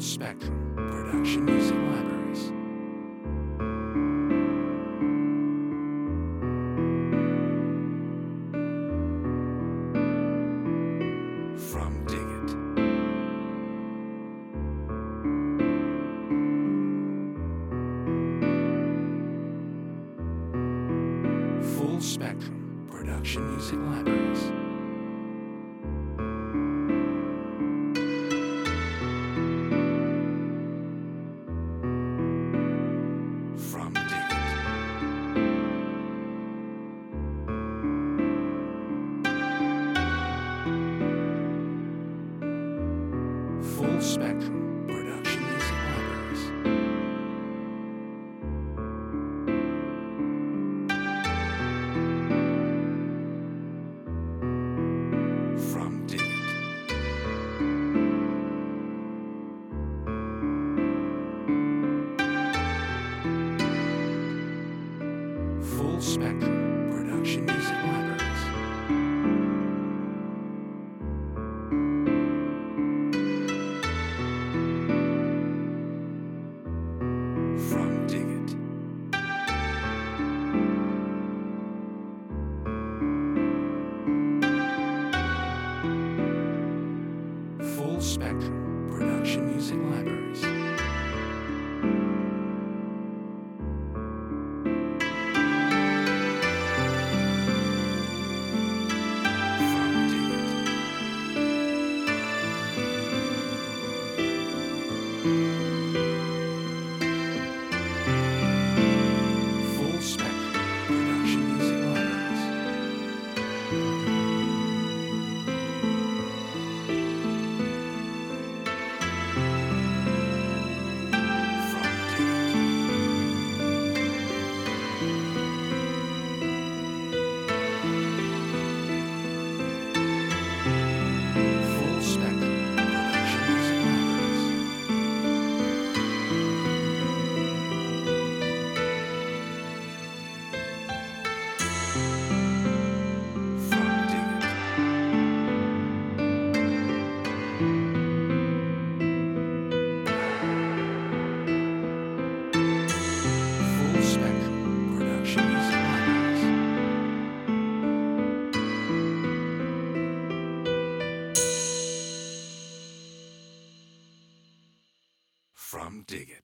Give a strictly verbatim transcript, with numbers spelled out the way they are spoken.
Spectrum Production Music Libraries. From Dig It. Full Spectrum Production Music Libraries. From Dig It. Full Spectrum Production Music Libraries. From Dig It. Full Spectrum Production Music Libraries. From Dig It. Full Spectrum Production Music Libraries. From Dig It. Full Spectrum Production Music Libraries. From Dig It. Full Spectrum Production Music Libraries. From Dig It. Full Spectrum Production Music Libraries. From Dig It.